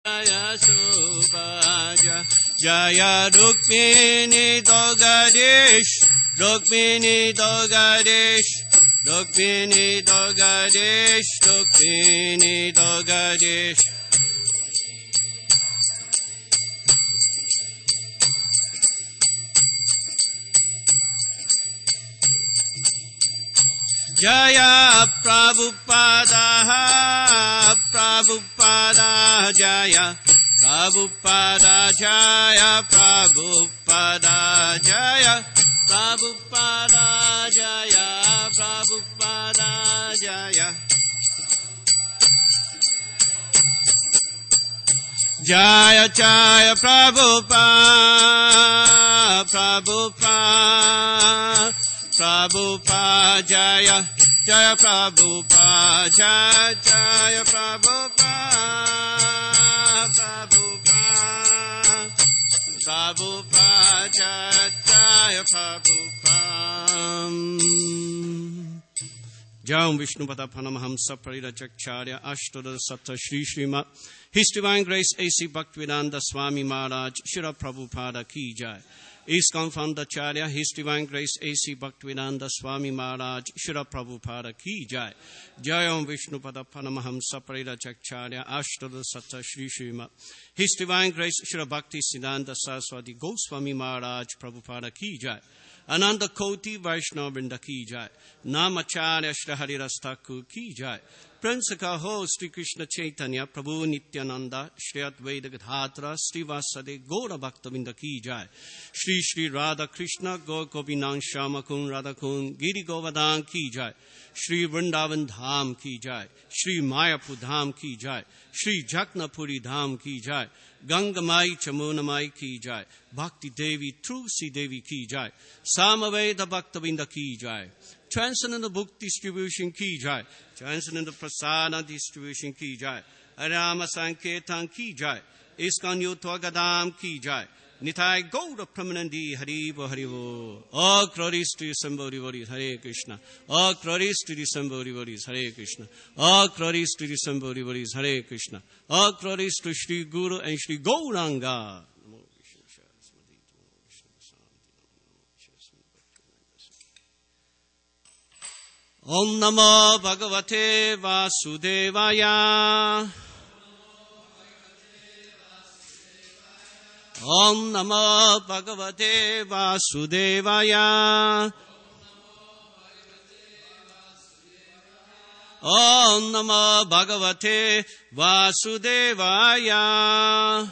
Jaya Subhaja Jaya Rukmini Dogadish Rukmini Dogadish Rukmini Dogadish Rukmini Dogadish Jaya Prabhupada Prabhupada Jaya Prabhupada Jaya Prabhupada Jaya Prabhupada Jaya Prabhupada Jaya Jaya Jaya Prabhupada Prabhupada Prabhupada Jaya Jaya Prabhupada Jaya Jaya Prabhupada Prabhupada Prabhupada Jaya Jaya Prabhupada Jai Vishnupada Paramahamsa Parirachacharya Ashtoda Satta Shri Srimat His Divine Grace A.C. Bhaktivedanta Swami Maharaj Shri Prabhupada Ki Jai ISKCON Founderacharya, His Divine Grace A.C. Bhaktivedanta Swami Maharaj, Shri Prabhupada Ki Jai. Jai Om Vishnupada Paramahamsa Parirachacharya, Ashtada Satta Shri Srimat. His Divine Grace Shri Bhakti Siddhanta Saraswati Goswami Maharaj, Prabhupada Ki Jai. Ananda Koti Vaishnava Vrinda Ki Jai. Namacharya Shri Haridas Thakur Ki Jai. Prince Kaho Sri Krishna Chaitanya Prabhu Nityananda Shri Advaita Gadadhara Sri Vasade Gaura Bhaktavinda Ki Jai Shri Shri Radha Krishna Gaur Govindan Shamakun Radhakun Giri Govardhan Ki Jai Shri Vrindavan Dham Ki Jai Shri Mayapur Dham Ki Jai Shri Jagnapuri Dham Ki Jai Gangamai Chamunamai Ki Jai Bhakti Devi Tulsi Devi Ki Jai Samaveda Bhaktavinda Ki Jai Transcendental Book Distribution Ki Jai Transcendental Prasada Distribution Ki Jai Arama Sankirtan Ki Jai ISKCON Yotva Gadam Ki Jai Nitai Gaura Pramanandi Haribo Haribo All glories to Sambodhi Bodhis Hare Krishna All glories to the Sambodhi Bodhis Hare Krishna All glories to the Sambodhi Bodhis Hare Krishna All glories to Shri Guru and Shri Gauranga Om Namo Bhagavate Vasudevaya Om Namo Bhagavate Vasudevaya Om Namo Bhagavate Vasudevaya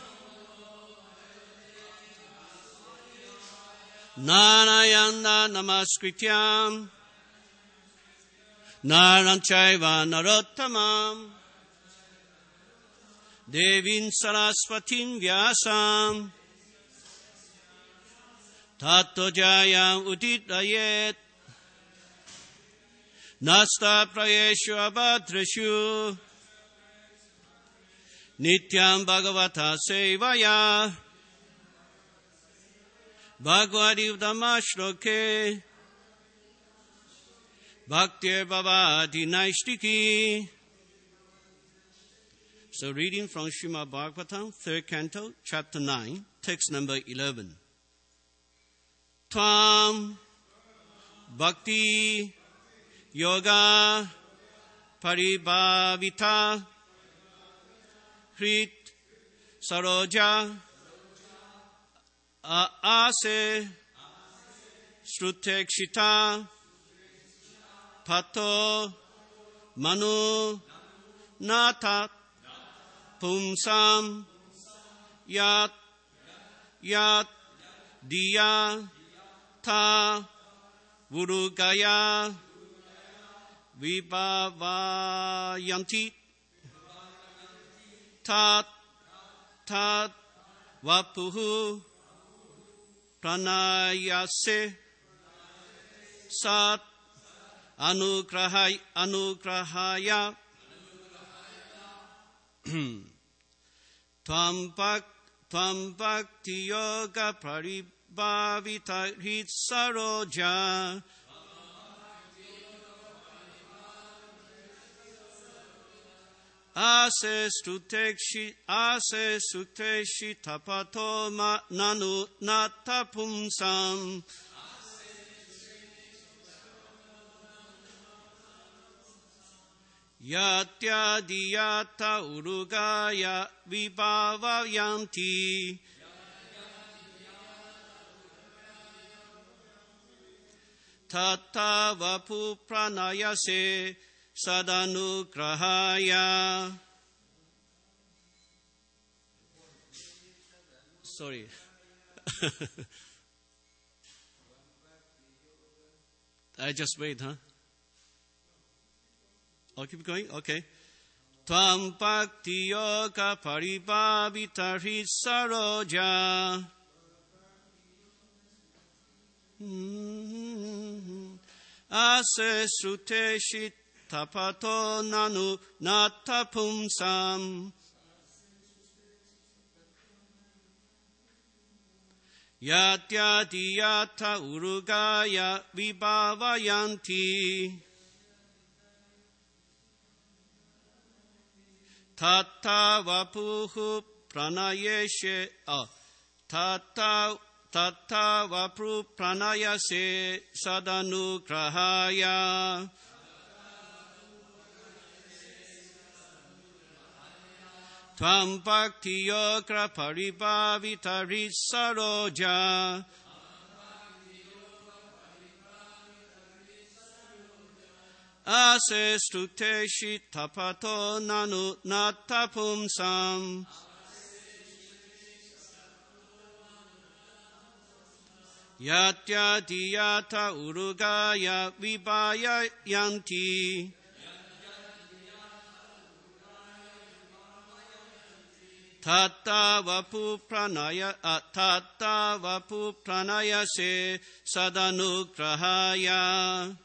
Narayana Namaskrityam Naranchaiva Narottamam Devin Saraswatin Vyasam Tato Jayam Uditayet Nasta Prayeshu Abhadreshu Nityam Bhagavata Sevaya Bhagavadi Udamashloke Bhaktir Bhavati Naishtiki. So reading from Srimad Bhagavatam, 3rd Canto, Chapter 9, text number 11. Tvam Bhakti Yoga Paribhavita Hrit Saroja Ase Shrutekshita Pato Manu Natat Pumsam Yat Yat Diya Ta Vurugaya Vibhavayanti Tat Tat Vapuhu Pranayase Sat Anugrahaya Tvam Bhakti Yoga Paribhavita Hrit Saroja Ase sukteshi tapato nanu natapumsam. Yatya diyata urugaya vibhavayanti. Tata vapu pranayase sadanugrahaya. Sorry. I just wait, huh? I'll keep going? Okay. Tvam bhakti yoga paribhavitari saroja. Ase sruteshi tapato nanu natapumsam. Yatya diyata urugaya vibhavayanti. Tata vapuhu pranayeshe. Tata vapu pranayase sadanugrahaya. Tvam bhakti yoga paribhavitari saroja. Ase stuteshi tapato nanu natapumsam. Yatya diyata urugaya vibhavayanti. Tata vapu pranayase sadanugrahaya.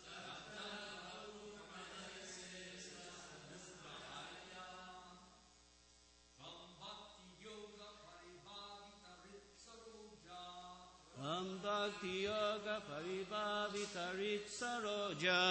Bhakti yoga paribhavitarit saroja.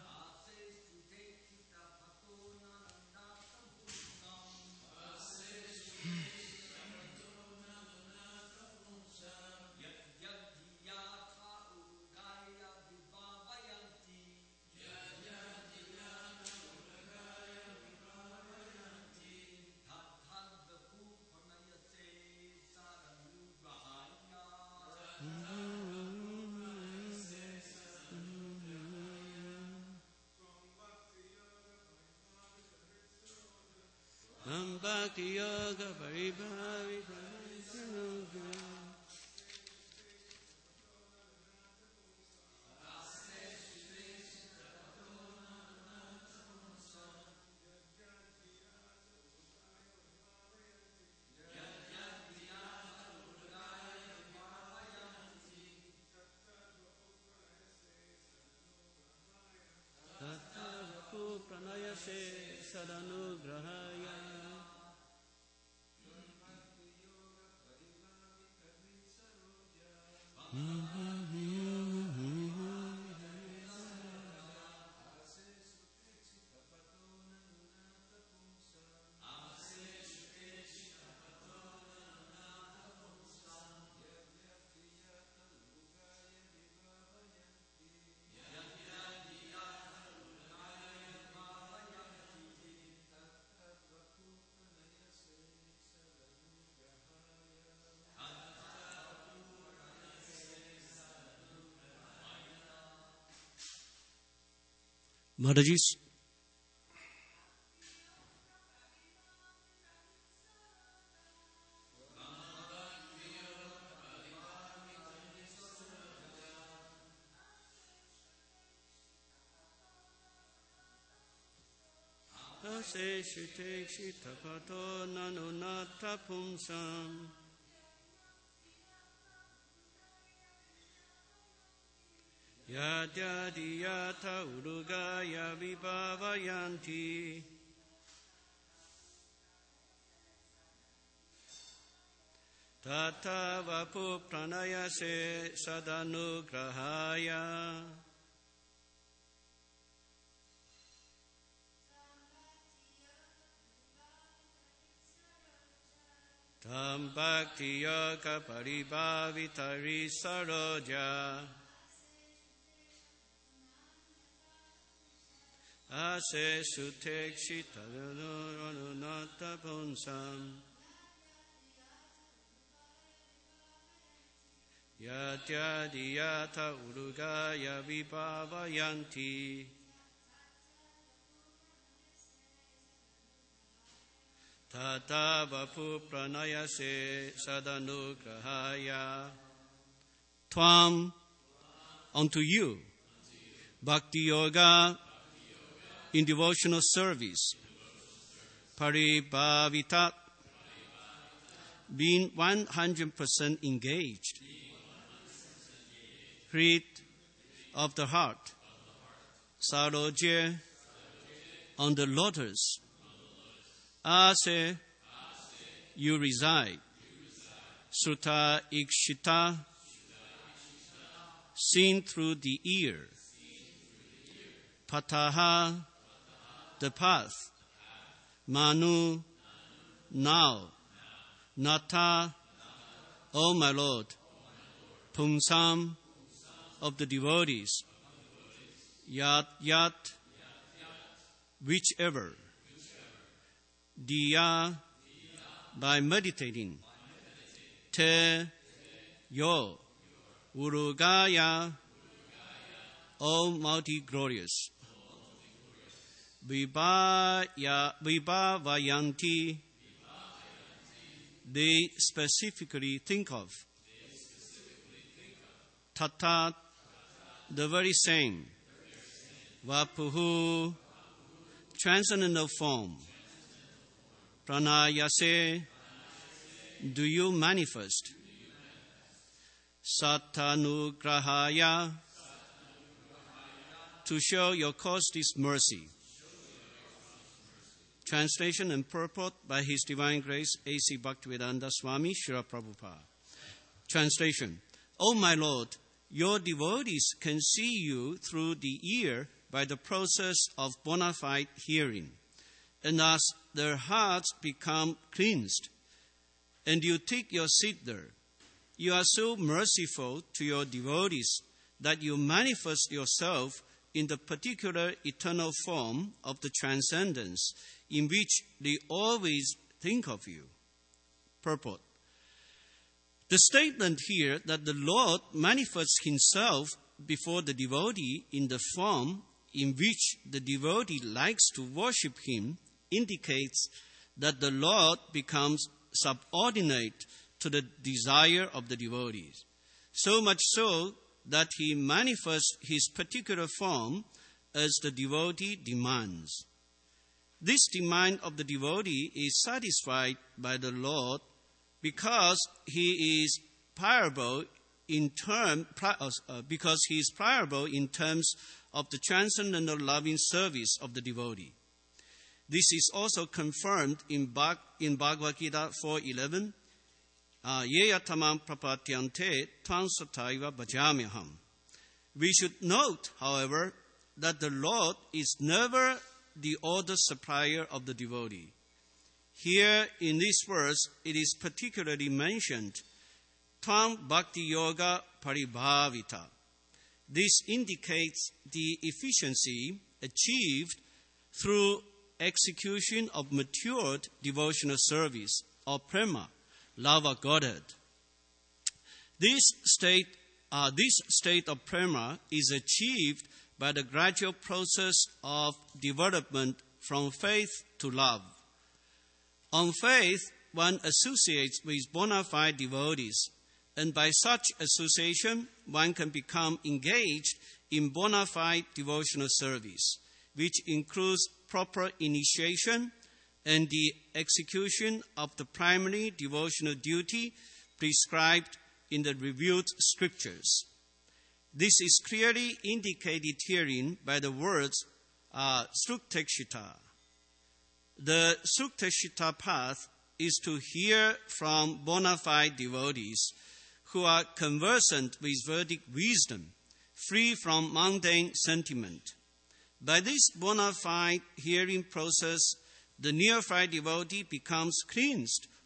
Bhakti yoga paribhavitarit saroja. Tata vapu pranayase sadanugrahaya. Mataji, Ase shite shitapato nanu natapumsam. Yatya diyata urugaya vibhavayanti. Tata vapu pranayase sadanugrahaya. Tam Bhakti Yoga Paribhavitari Saroja Ase Sutekshita Nata Punsam Yatya Diyata Urugaya Vibhavayanti Tata Vapu Pranayase Sadanugrahaya Tvam unto you Bhakti Yoga in devotional service Paribhavita being 100% engaged Creed of the heart Saroja on the lotus Ase you reside Sutta Ikshita seen through the ear Pataha the path Manu now Nata O my Lord Pumsam of the devotees Yat whichever Diya by meditating Te Yo Urugaya O multi-glorious Vibhavayanti they specifically think of Tata the very same Vapuhu transcendental form Pranayase do you manifest Satanugrahaya to show your causeless mercy. Translation and purport by His Divine Grace A.C. Bhaktivedanta Swami Srila Prabhupada. Translation. O my Lord, your devotees can see you through the ear by the process of bona fide hearing, and as their hearts become cleansed, and you take your seat there, you are so merciful to your devotees that you manifest yourself in the particular eternal form of the transcendence in which they always think of you. Purport. The statement here that the Lord manifests Himself before the devotee in the form in which the devotee likes to worship Him indicates that the Lord becomes subordinate to the desire of the devotees, so much so that He manifests His particular form as the devotee demands. This demand of the devotee is satisfied by the Lord because He is pliable in terms of the transcendental loving service of the devotee. This is also confirmed in Bhagavad Gita 4:11. Yeya tamam prapatyante tvam sataiva bhajamyaham. We should note, however, that the Lord is never the order supplier of the devotee. Here in this verse, it is particularly mentioned, Tvam Bhakti Yoga Paribhavita. This indicates the efficiency achieved through execution of matured devotional service or prema, love of Godhead. This state of prema is achieved by the gradual process of development from faith to love. On faith, one associates with bona fide devotees, and by such association, one can become engaged in bona fide devotional service, which includes proper initiation and the execution of the primary devotional duty prescribed in the revealed scriptures. This is clearly indicated herein by the words Suktekshita. The Suktekshita path is to hear from bona fide devotees who are conversant with Vedic wisdom, free from mundane sentiment. By this bona fide hearing process, the neophyte devotee becomes cleansed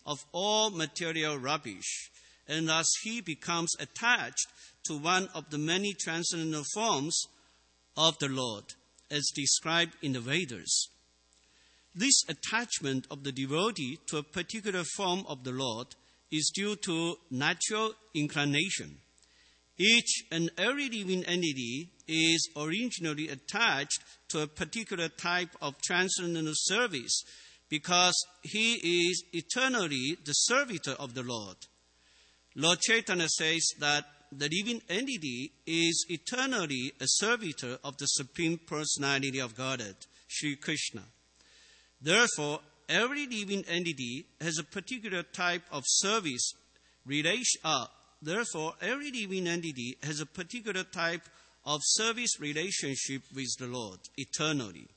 of all material rubbish, and thus he becomes attached to one of the many transcendental forms of the Lord, as described in the Vedas. This attachment of the devotee to a particular form of the Lord is due to natural inclination. Each and every living entity is originally attached to a particular type of transcendental service because he is eternally the servitor of the Lord. Lord Chaitanya says that the living entity is eternally a servitor of the Supreme Personality of Godhead, Sri Krishna. Therefore, every living entity has a particular type of service relation. Therefore, every living entity has a particular type of service relationship with the Lord eternally.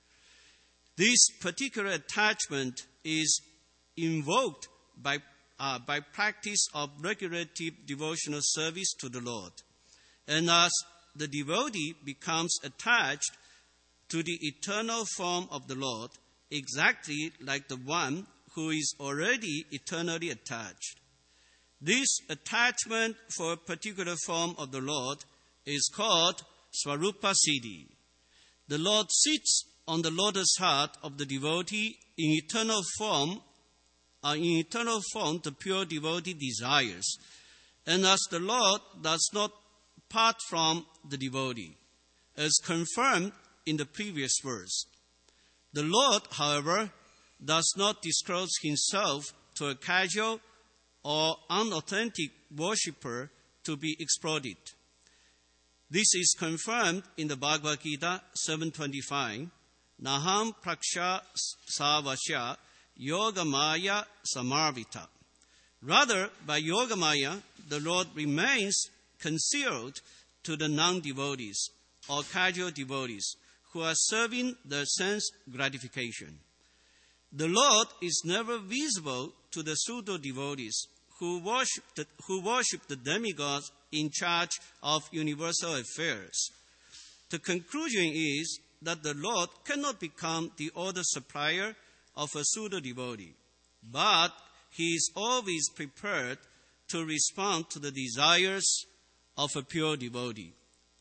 This particular attachment is invoked by practice of regulative devotional service to the Lord. And thus, the devotee becomes attached to the eternal form of the Lord, exactly like the one who is already eternally attached. This attachment for a particular form of the Lord is called Swarupa Siddhi. The Lord sits on the lotus heart of the devotee in eternal form. In eternal form, the pure devotee desires, and thus the Lord does not part from the devotee, as confirmed in the previous verse. The Lord, however, does not disclose himself to a casual or unauthentic worshipper to be exploited. This is confirmed in the Bhagavad Gita 7.25, Naham praksha savasya yogamaya samarvita. Rather, by yogamaya, the Lord remains concealed to the non-devotees or casual devotees who are serving the sense gratification. The Lord is never visible to the pseudo-devotees who worship the demigods in charge of universal affairs. The conclusion is that the Lord cannot become the order supplier of a pseudo-devotee, but he is always prepared to respond to the desires of a pure devotee,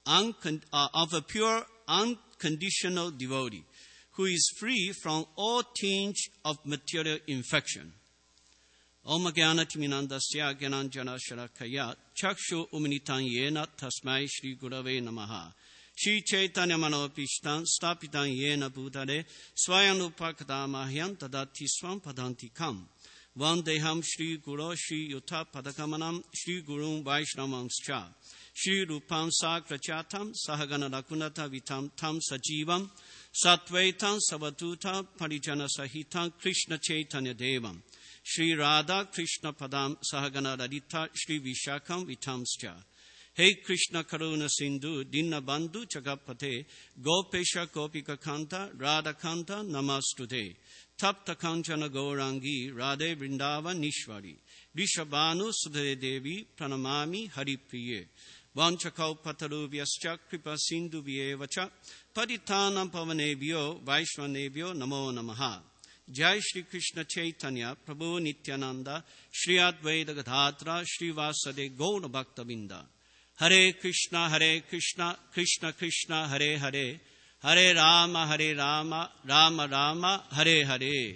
of a pure unconditional devotee, who is free from all tinge of material infection. Om Jnana Timinandasya Jnananjana Sharakaya Chakshu Uminitan Yena Tasmai Shri Gurave Namaha. Shri Chaitanya Manopishtan Stapitan Yena Bhutale Swayanupakata Mahyan Tadati Swam Padantikam. Vandeham Shri Guru Shri Yuta Padakamanam Shri Gurun Vaishnavanscha. Shri Rupam Sakrachatam Sahagana Rakunata Vitam Tam Sajivam Satvaitam Savatuta Parijana Sahitam Krishna Chaitanya Devam. Shri Radha Krishna Padam Sahagana Radita Shri Vishakam Vitamscha. Hey Krishna Karuna Sindhu Dinna Bandhu Chagapate Gopesha Gopika Kanta Radha Kanta Namastude Tapta Kanchana Gaurangi Radhe Vrindava Nishwari Rishabhanu Sudhare Devi Pranamami Hari Priye Vanchakau Pataruvyascha Kripa Sindhu Vyevacha Paditanam Pavanebhyo Vaishvanebhyo Namo Namaha. Jai Shri Krishna Chaitanya Prabhu Nityananda Shri Advaita Gadadhara Shri Vasade Gaura Bhaktavinda. Hare Krishna Krishna Krishna Hare Hare Hare Rama Rama Rama Hare Hare.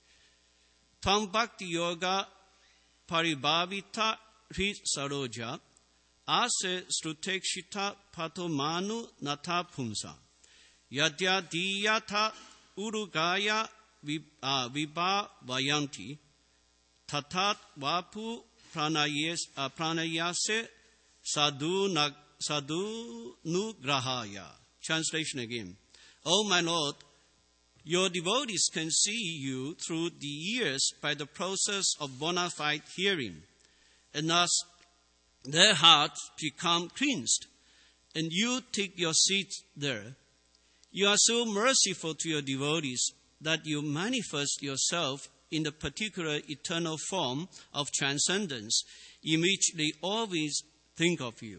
Tvam Bhakti Yoga Paribhavita Hri Saroja Ase Srutekshita Pato Manu Nata Punsa Yadya Diyata Urugaya Vibha Vayanti Tatat Vapu Pranayase Sadhu Nugrahaya. Translation again. Oh my Lord, your devotees can see you through the ears by the process of bona fide hearing, and thus their hearts become cleansed, and you take your seat there. You are so merciful to your devotees that you manifest yourself in the particular eternal form of transcendence in which they always think of you.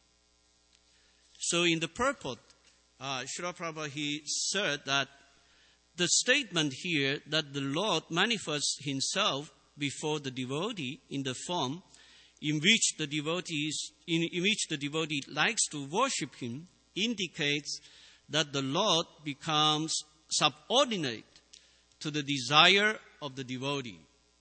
So in the purport, Srila Prabhupada, he said that the statement here that the Lord manifests himself before the devotee in the form in which the devotee likes to worship him indicates that the Lord becomes subordinate to the desire of the devotee.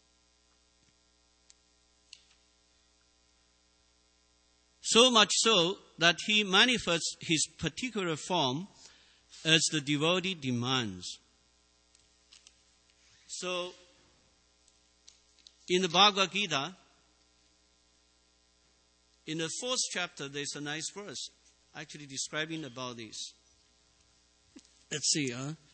So much so that he manifests his particular form as the devotee demands. So, in the Bhagavad Gita, in the 4th chapter, there's a nice verse actually describing about this. Let's see.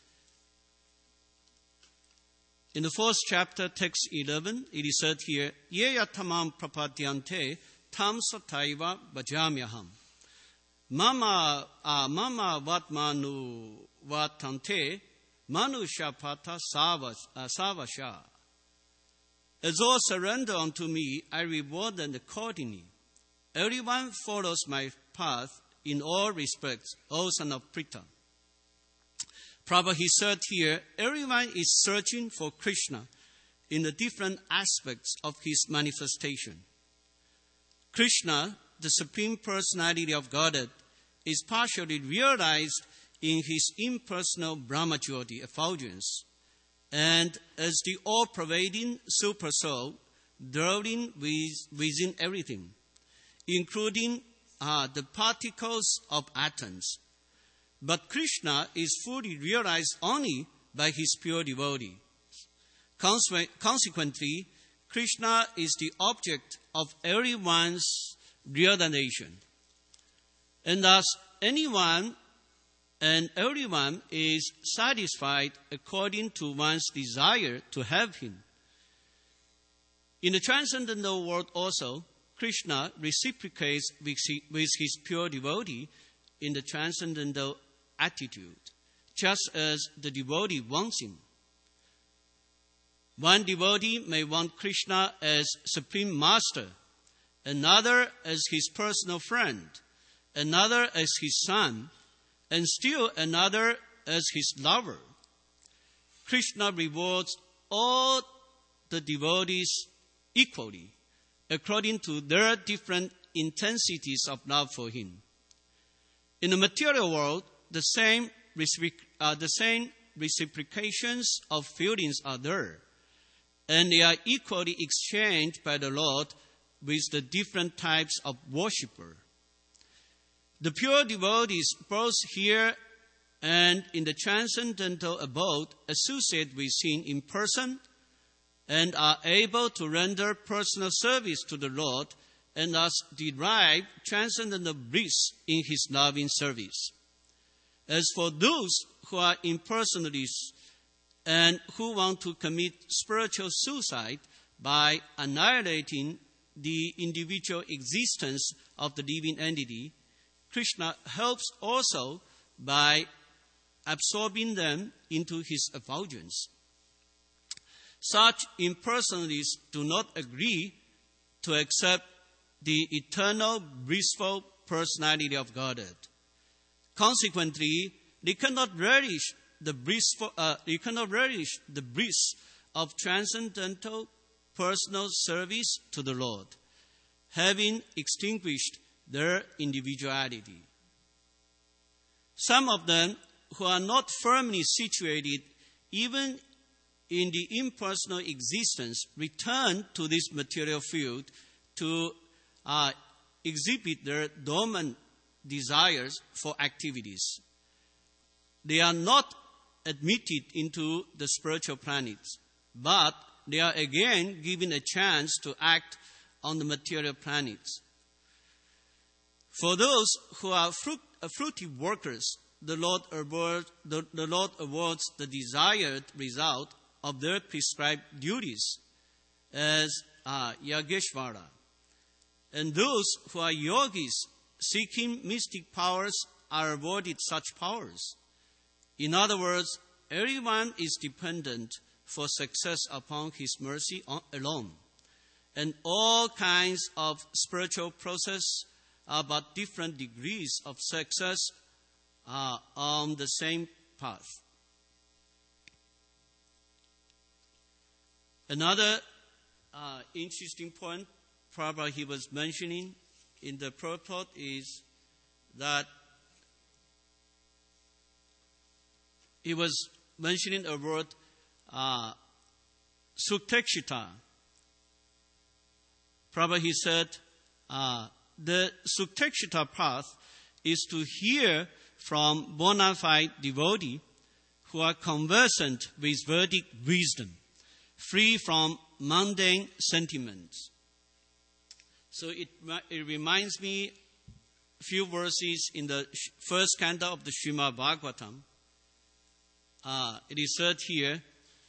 In the 4th chapter, text 11, it is said here, Ye yatamam prapadyante tam sataiva bhajamyaham. Mama vatmanu vatante manushapata savasha. As all surrender unto me, I reward them accordingly. Everyone follows my path in all respects, O son of Pritha. Prabhupada, he said here, everyone is searching for Krishna in the different aspects of his manifestation. Krishna, the Supreme Personality of Godhead, is partially realized in his impersonal Brahmajyoti effulgence, and as the all-pervading Super Soul, dwelling within everything, including the particles of atoms. But Krishna is fully realized only by his pure devotee. Consequently, Krishna is the object of everyone's realization. And thus, anyone and everyone is satisfied according to one's desire to have him. In the transcendental world also, Krishna reciprocates with his pure devotee in the transcendental attitude, just as the devotee wants him. One devotee may want Krishna as Supreme Master, another as his personal friend, another as his son, and still another as his lover. Krishna rewards all the devotees equally, according to their different intensities of love for him. In the material world, the same reciprocations of feelings are there, and they are equally exchanged by the Lord with the different types of worshipper. The pure devotees, both here and in the transcendental abode, associate with him in person and are able to render personal service to the Lord and thus derive transcendental bliss in his loving service. As for those who are impersonalists and who want to commit spiritual suicide by annihilating the individual existence of the living entity, Krishna helps also by absorbing them into his effulgence. Such impersonalists do not agree to accept the eternal, blissful personality of Godhead. Consequently, they cannot relish the bliss of transcendental personal service to the Lord, having extinguished their individuality. Some of them who are not firmly situated even in the impersonal existence return to this material field to exhibit their dormant desires for activities. They are not admitted into the spiritual planets, but they are again given a chance to act on the material planets. For those who are fruitive workers, the Lord awards the desired result of their prescribed duties as Yageshvara. And those who are yogis seeking mystic powers are awarded such powers. In other words, everyone is dependent for success upon his mercy alone. And all kinds of spiritual process are but different degrees of success on the same path. Another interesting point Prabhupada he was mentioning in the purport is that he was mentioning a word, Suktekshita. Prabhupada he said, the Suktekshita path is to hear from bona fide devotee who are conversant with Vedic wisdom, free from mundane sentiments. So it reminds me a few verses in the first canto of the Srimad Bhagavatam. It is said here,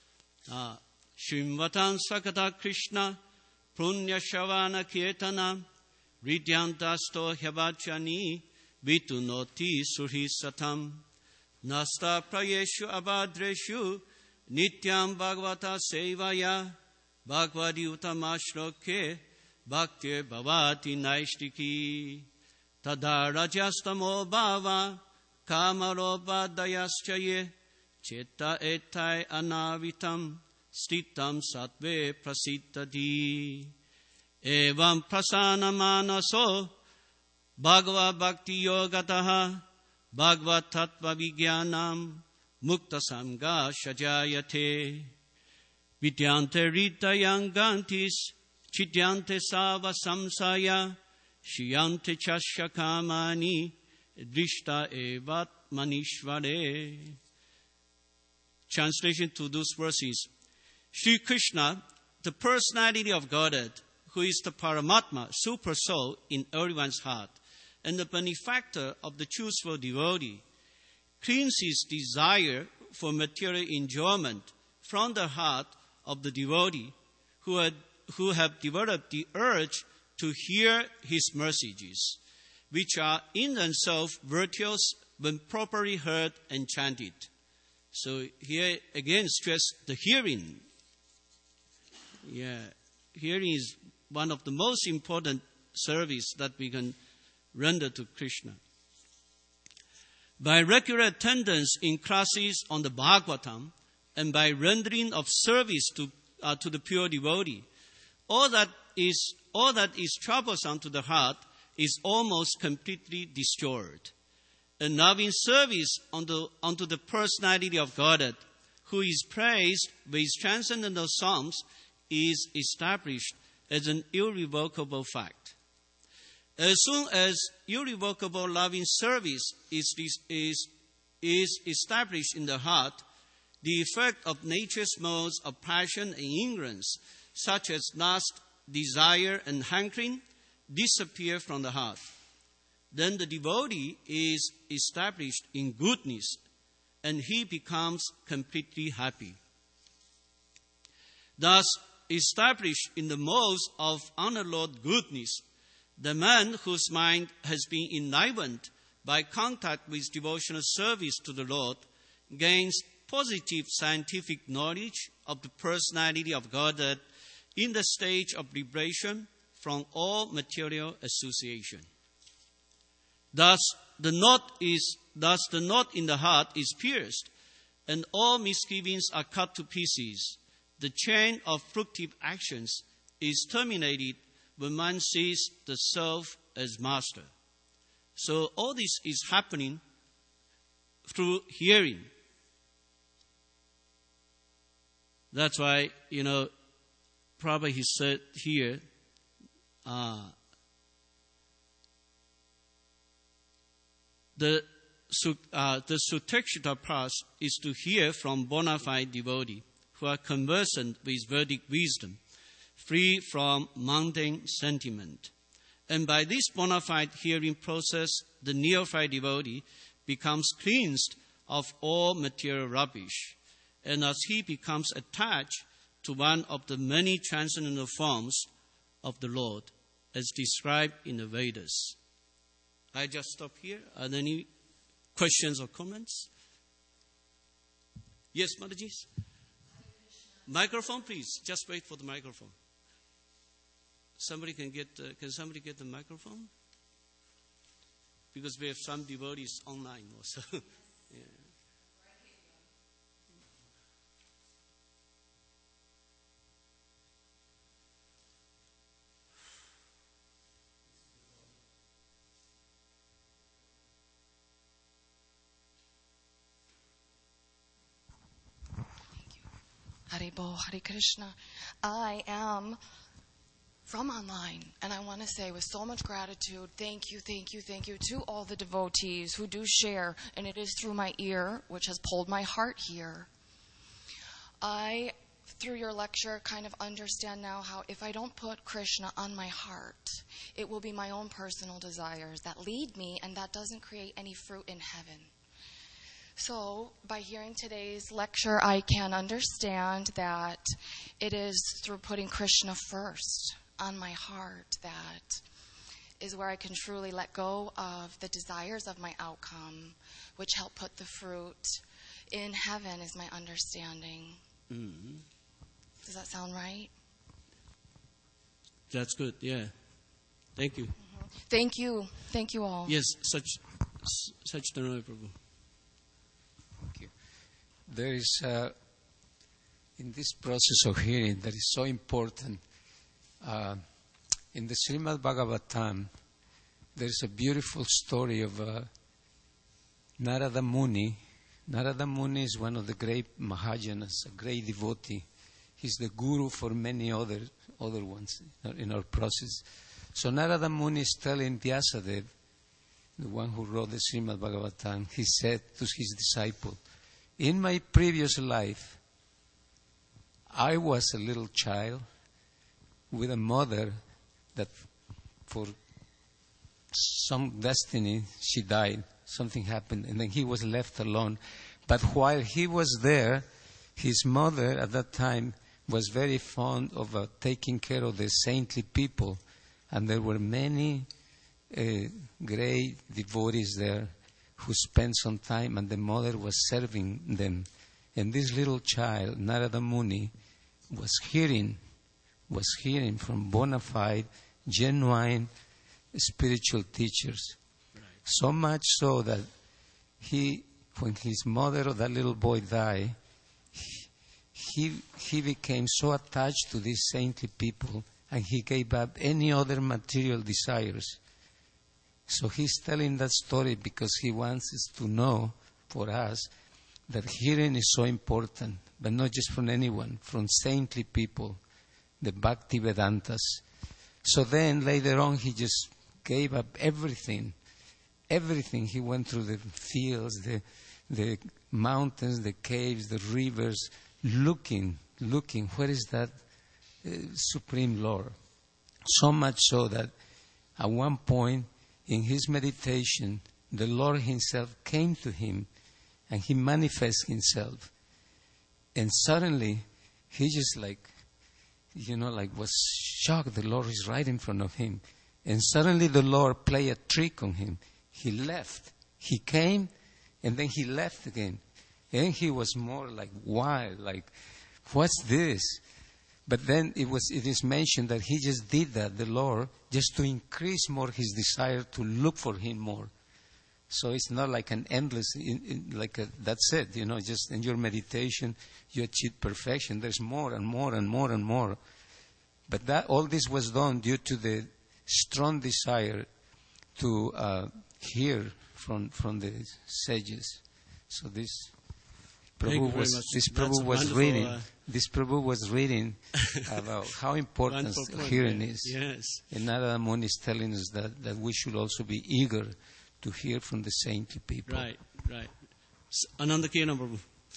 Srimvatam Sakata Krishna Punya Shavana Kirtana Ridyantasto Hyabachani Vitunoti Surhi Satam Nasta Prayeshu Abhadreshu Nityam Bhagavata Sevaya Bhagavadi Utamashloke Bhaktir Bhavati Naishtiki Tada Rajastamo Bhava Kamaroba Dayaschaye Cheta Etai Anavitam Stitam Sattve Prasiddhati Evam Prasana Manaso Bhagava Bhakti Yogataha Bhagavad Tattva Vijnanam Mukta Samga Shajayate Vidyante Rita Yangantis Chidyante Sava Samsaya Shiyante Chashakamani Drishta Evat Manishvare. Translation to those verses. Sri Krishna, the personality of Godhead, who is the Paramatma, super soul in everyone's heart, and the benefactor of the chooseful devotee, cleans his desire for material enjoyment from the heart of the devotee who have developed the urge to hear his messages, which are in themselves virtuous when properly heard and chanted. So here again stress the hearing. Hearing is one of the most important service that we can render to Krishna. By regular attendance in classes on the Bhagavatam and by rendering of service to the pure devotee, all that is troublesome to the heart is almost completely destroyed. And loving service unto the personality of Godhead, who is praised with transcendental songs, is established as an irrevocable fact. As soon as irrevocable loving service is established in the heart, the effect of nature's modes of passion and ignorance, such as lust, desire, and hankering, disappear from the heart. Then the devotee is established in goodness, and he becomes completely happy. Thus, established in the modes of unalloyed goodness, the man whose mind has been enlivened by contact with devotional service to the Lord gains positive scientific knowledge of the personality of Godhead in the stage of liberation from all material association. Thus the knot in the heart is pierced, and all misgivings are cut to pieces. The chain of fructive actions is terminated when man sees the self as master. So all this is happening through hearing. That's why, Prabhupada he said here, the Suktekshita path is to hear from bona fide devotee who are conversant with Vedic wisdom, free from mundane sentiment. And by this bona fide hearing process, the neophyte devotee becomes cleansed of all material rubbish. And as he becomes attached to one of the many transcendental forms of the Lord, as described in the Vedas. I just stop here. Are there any questions or comments? Yes, Mataji? Microphone, please. Just wait for the microphone. Can somebody get the microphone? Because we have some devotees online also. Yeah. Haribo, Hare Krishna. I am from online, and I want to say with so much gratitude, thank you to all the devotees who do share, and it is through my ear, which has pulled my heart here. I, through your lecture, kind of understand now how if I don't put Krishna on my heart, it will be my own personal desires that lead me, and that doesn't create any fruit in heaven. So, by hearing today's lecture, I can understand that it is through putting Krishna first on my heart that is where I can truly let go of the desires of my outcome, which help put the fruit in heaven, is my understanding. Mm-hmm. Does that sound right? That's good, yeah. Thank you. Mm-hmm. Thank you. Thank you all. Yes, Sachidhananda Prabhu. Thank you. There is, in this process of hearing, that is so important. In the Srimad Bhagavatam, there is a beautiful story of Narada Muni. Narada Muni is one of the great Mahajanas, a great devotee. He's the guru for many other ones in our process. So Narada Muni is telling Vyasadeva, the one who wrote the Srimad Bhagavatam, he said to his disciple, in my previous life, I was a little child with a mother that for some destiny she died, something happened, and then he was left alone. But while he was there, his mother at that time was very fond of taking care of the saintly people, and there were many great devotees there who spent some time, and the mother was serving them. And this little child, Narada Muni, was hearing from bona fide, genuine spiritual teachers. Right. So much so that when his mother or that little boy died, he became so attached to these saintly people, and he gave up any other material desires. So he's telling that story because he wants us to know, for us, that hearing is so important, but not just from anyone, from saintly people, the Bhakti Vedantas. So then later on he just gave up everything. Everything. He went through the fields, the mountains, the caves, the rivers, looking, where is that Supreme Lord? So much so that at one point in his meditation, the Lord himself came to him and he manifests himself. And suddenly, he just was shocked. The Lord is right in front of him. And suddenly the Lord played a trick on him. He left. He came and then he left again. And he was more like wild, like, what's this? But then it is mentioned that he just did that, the Lord, just to increase more his desire to look for him more. So it's not like an endless, that's it, just in your meditation, you achieve perfection. There's more and more and more and more. But all this was done due to the strong desire to hear from the sages. So this Prabhu was reading about how important hearing is. Yes. And Narada Muni is telling us that we should also be eager to hear from the saintly people. Right. Ananda Kirana Prabhu.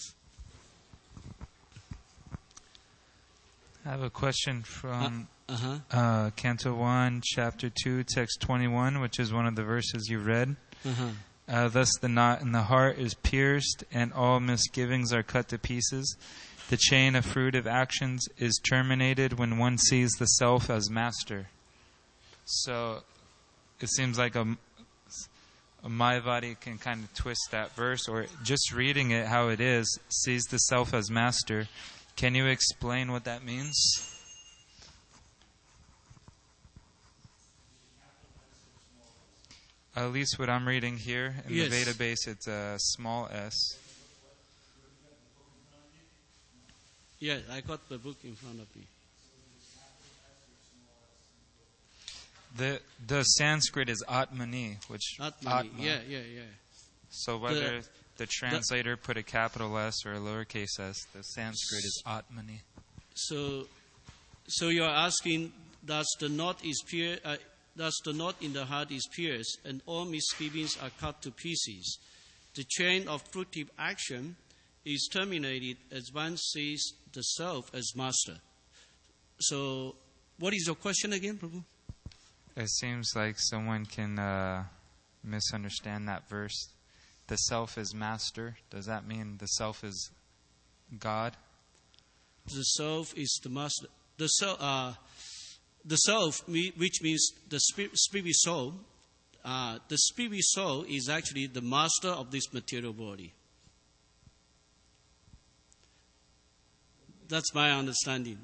I have a question from Canto 1, Chapter 2, Text 21, which is one of the verses you read. Thus the knot in the heart is pierced, and all misgivings are cut to pieces. The chain of fruitive actions is terminated when one sees the self as master. So it seems like a Mayavadi can kind of twist that verse, or just reading it how it is, sees the self as master. Can you explain what that means? At least what I'm reading here in the Veda base, it's a small s. Yeah, I got the book in front of me. The Sanskrit is Atmani, which Atmani. Yeah. So whether the translator put a capital S or a lowercase s. The Sanskrit is Atmani. So you are asking, does the knot in the heart is pierced, and all misgivings are cut to pieces? The chain of fruitive action is terminated as one sees the self as master. So, what is your question again, Prabhu? It seems like someone can misunderstand that verse. The self is master. Does that mean the self is God? The self is the master. The self, which means the spirit soul. The spirit soul is actually the master of this material body. That's my understanding.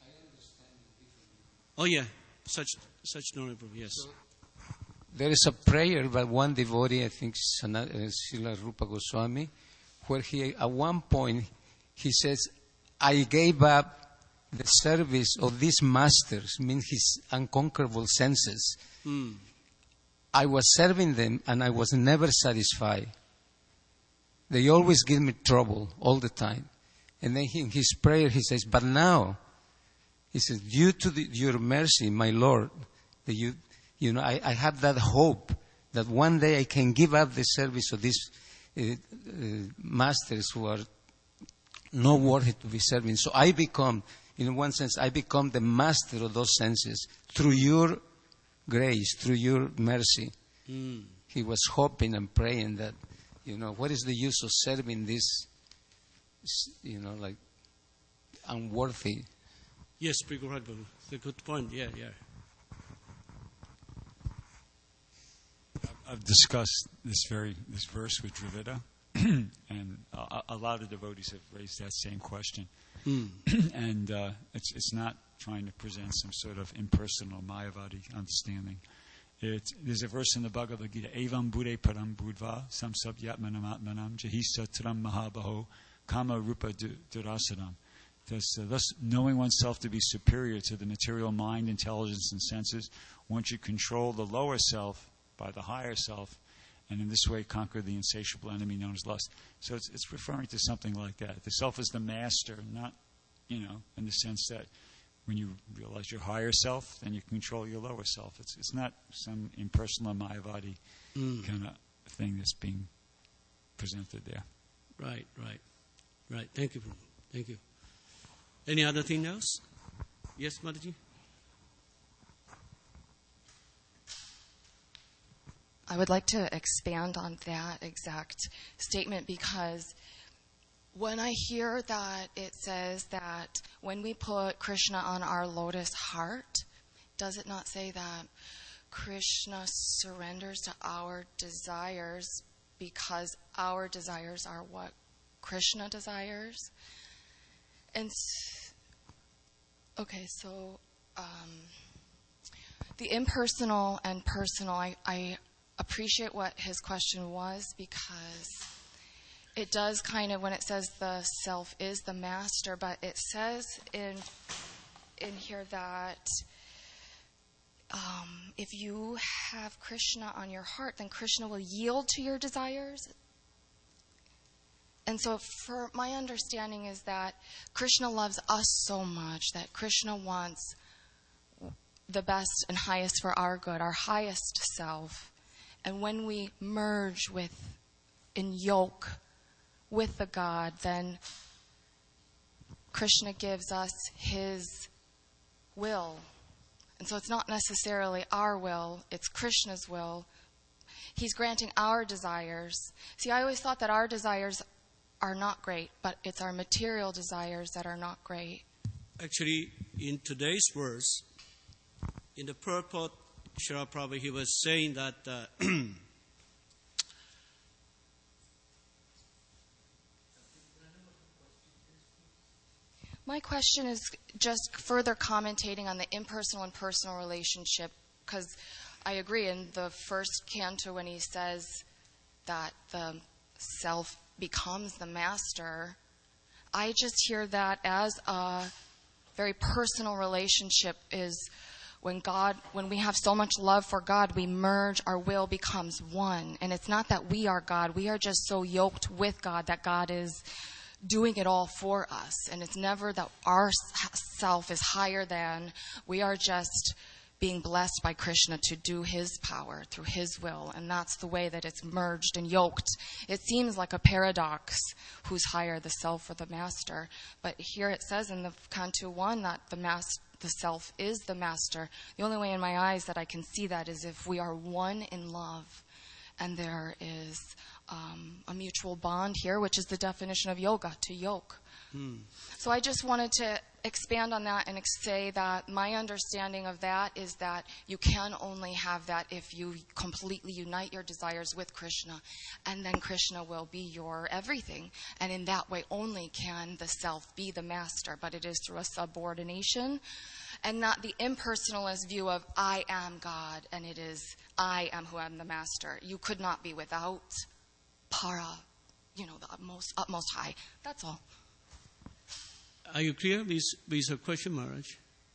Oh yeah, such knowledge, yes. There is a prayer by one devotee, I think Srila Rupa Goswami, where he, at one point, he says, I gave up the service of these masters, means his unconquerable senses. I was serving them and I was never satisfied. They always give me trouble all the time. And then in his prayer he says, but now, he says, due to your mercy, my Lord, that I have that hope that one day I can give up the service of these masters who are not worthy to be serving. So I become, in one sense, I become the master of those senses through your grace, through your mercy. He was hoping and praying that, what is the use of serving this, like unworthy? Yes, it's a good point. Yeah. I've discussed this verse with Dravida, and a lot of devotees have raised that same question. And it's not trying to present some sort of impersonal Mayavadi understanding. There's a verse in the Bhagavad Gita, Evam Bude Param Budva Samsab Yatmanam Atmanam Jahisa Tram Mahabaho Kama Rupa Durasanam. Thus, knowing oneself to be superior to the material mind, intelligence, and senses, one should control the lower self by the higher self, and in this way conquer the insatiable enemy known as lust. So it's referring to something like that. The self is the master, not, in the sense that when you realize your higher self, then you control your lower self. It's not some impersonal Mayavadi kind of thing that's being presented there. Right. Thank you. Any other thing else? Yes, Mataji? I would like to expand on that exact statement, because when I hear that it says that when we put Krishna on our lotus heart, does it not say that Krishna surrenders to our desires because our desires are what Krishna desires? And so the impersonal and personal, I appreciate what his question was, because it does kind of, when it says the self is the master, but it says in here that if you have Krishna on your heart, then Krishna will yield to your desires. And so for my understanding is that Krishna loves us so much that Krishna wants the best and highest for our good, our highest self. And when we merge in yoke with the God, then Krishna gives us his will. And so it's not necessarily our will, it's Krishna's will. He's granting our desires. See, I always thought that our desires are not great, but it's our material desires that are not great. Actually, in today's verse, in the purport, Srila Prabhupada, he was saying that my question is just further commentating on the impersonal and personal relationship, because I agree in the first canto when he says that the self becomes the master, I just hear that as a very personal relationship is when we have so much love for God, we merge, our will becomes one. And it's not that we are God. We are just so yoked with God that God is doing it all for us. And it's never that our self is higher than. We are just being blessed by Krishna to do his power through his will. And that's the way that it's merged and yoked. It seems like a paradox, who's higher, the self or the master. But here it says in the Canto 1 that the self is the master. The only way in my eyes that I can see that is if we are one in love. And there is a mutual bond here, which is the definition of yoga, to yoke. So I just wanted to expand on that and say that my understanding of that is that you can only have that if you completely unite your desires with Krishna, and then Krishna will be your everything. And in that way only can the self be the master, but it is through a subordination and not the impersonalist view of I am God and it is I am who am the master. You could not be without para, the utmost high. That's all. Are you clear with your question, Maharaj?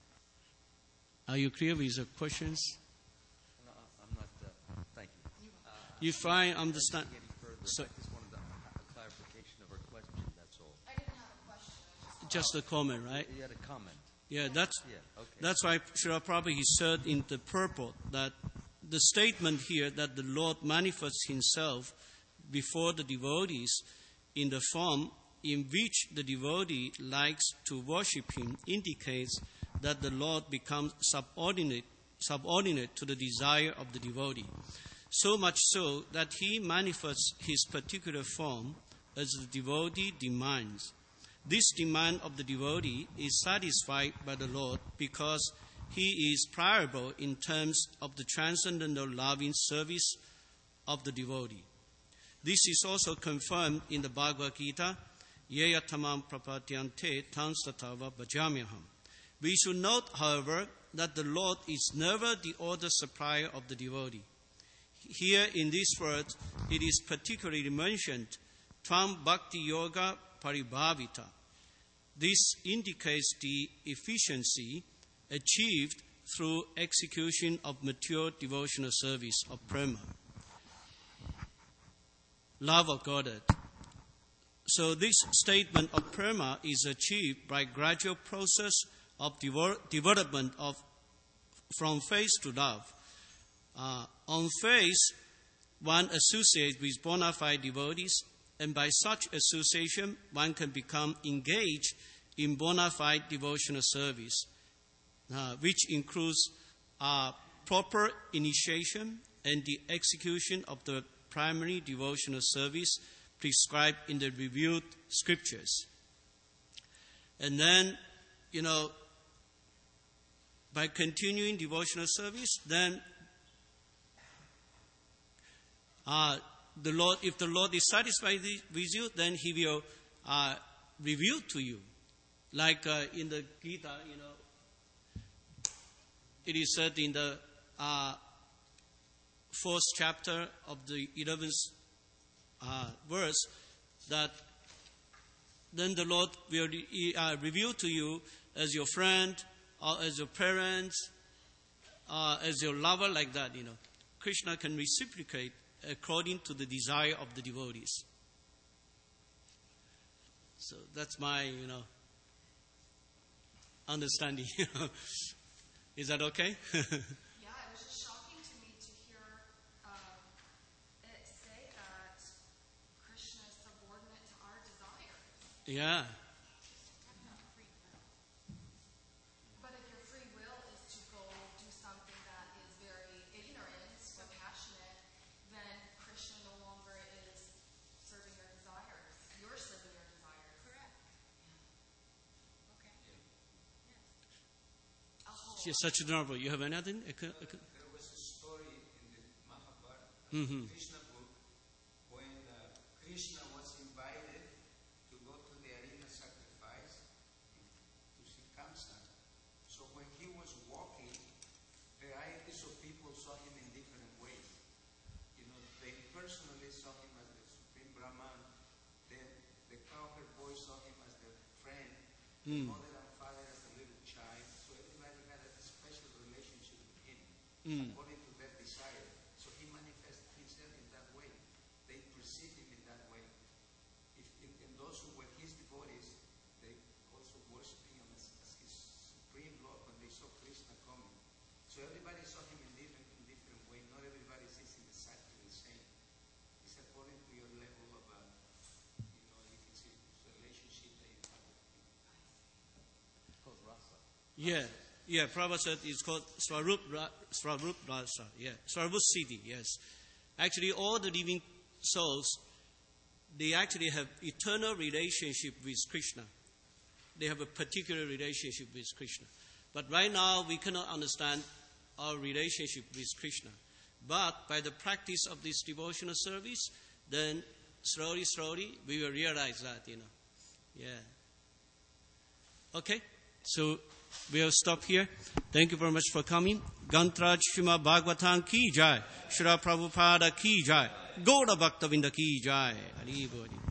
Are you clear with your questions? No, I'm not. Thank you. You try understand. So, I just wanted a clarification of her question. That's all. I didn't have a question. Just a comment, right? You had a comment. Yeah, that's okay. That's why Srila Prabhupada he said in the purport that the statement here that the Lord manifests himself before the devotees in the form in which the devotee likes to worship him indicates that the Lord becomes subordinate to the desire of the devotee. So much so that he manifests his particular form as the devotee demands. This demand of the devotee is satisfied by the Lord because he is priorable in terms of the transcendental loving service of the devotee. This is also confirmed in the Bhagavad Gita, Yeya tamam prapatyante tanstatava bhajamyaham. We should note, however, that the Lord is never the order supplier of the devotee. Here in this verse, it is particularly mentioned, Tvam Bhakti Yoga Paribhavita. This indicates the efficiency achieved through execution of mature devotional service of prema, love of Godhead. So this statement of prema is achieved by gradual process of development from faith to love. On faith, one associates with bona fide devotees, and by such association, one can become engaged in bona fide devotional service, which includes proper initiation and the execution of the primary devotional service prescribed in the revealed scriptures. And then, by continuing devotional service, then the Lord, if the Lord is satisfied with you, then He will reveal to you. Like in the Gita, it is said in the 4th chapter of the 11th verse that then the Lord will reveal to you as your friend or as your parents as your lover, like that. Krishna can reciprocate according to the desire of the devotees. So that's my understanding. Is that okay? Yeah, it was just shocking to me to hear it say that Krishna is subordinate to our desires. Yeah. But if your free will is to go do something that is very ignorant or passionate, then Krishna no longer is serving your desires. You're serving your desires. Correct. Yeah. Okay. Yes. Sachidhanava, you have anything? There was a story in the Mahabharata, Krishna book, when Krishna was invited to go to the arena sacrifice to see Kamsa. So when he was walking, varieties of people saw him in different ways. They personally saw him as the Supreme Brahman. Then the cowherd boy saw him as the friend. The mother and father as a little child. So everybody had a special relationship according to their desire. So he manifests himself in that way. They perceive him in that way. And those who were his devotees, they also worshiped him as his supreme Lord when they saw Krishna coming. So everybody saw him in different way. Not everybody sees him exactly the same. It's according to your level of, you can see the relationship that you have with him. It's called rasa. Yeah, Prabhupada said it's called Swarup Rasa. Yeah, Swarup Siddhi, yes. Actually, all the living souls, they actually have eternal relationship with Krishna. They have a particular relationship with Krishna. But right now, we cannot understand our relationship with Krishna. But by the practice of this devotional service, then slowly, we will realize that, Yeah. Okay, so we'll stop here. Thank you very much for coming. Gantraj Srimad Bhagavatam ki jai. Srila Prabhupada ki jai. Gaura Bhaktavinda ki jai. Hari Bol.